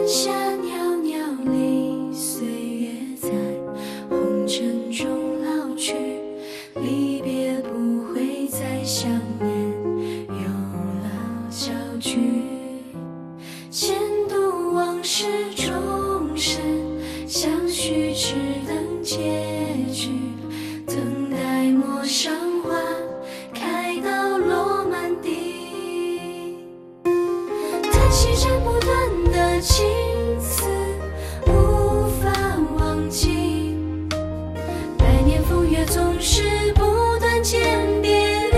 下袅袅里，岁月在红尘中老去，离别不会再想念，有了焦距。前度往事终是相许，只等结局，等待陌上花开到落满地。叹息斩不断的情丝，无法忘记，百年风月总是不断见别离。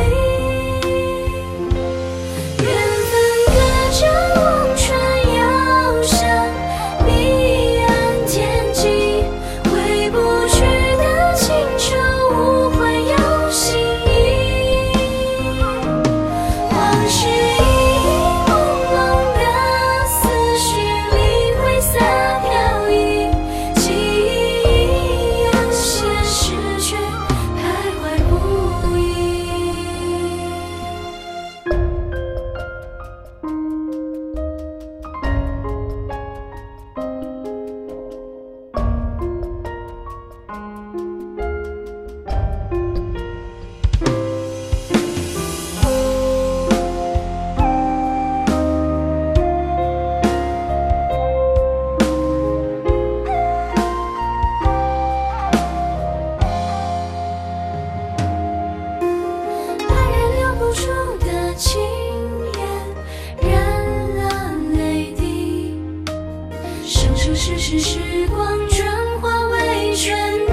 缘分隔着忘川遥想，彼岸天际，回不去的情愁，无悔有心意。往事一一朦胧的思绪里挥洒飘逸，记忆一样现实却徘徊不已。把人留不住的情缘，染了泪滴，生生世世时光转化为春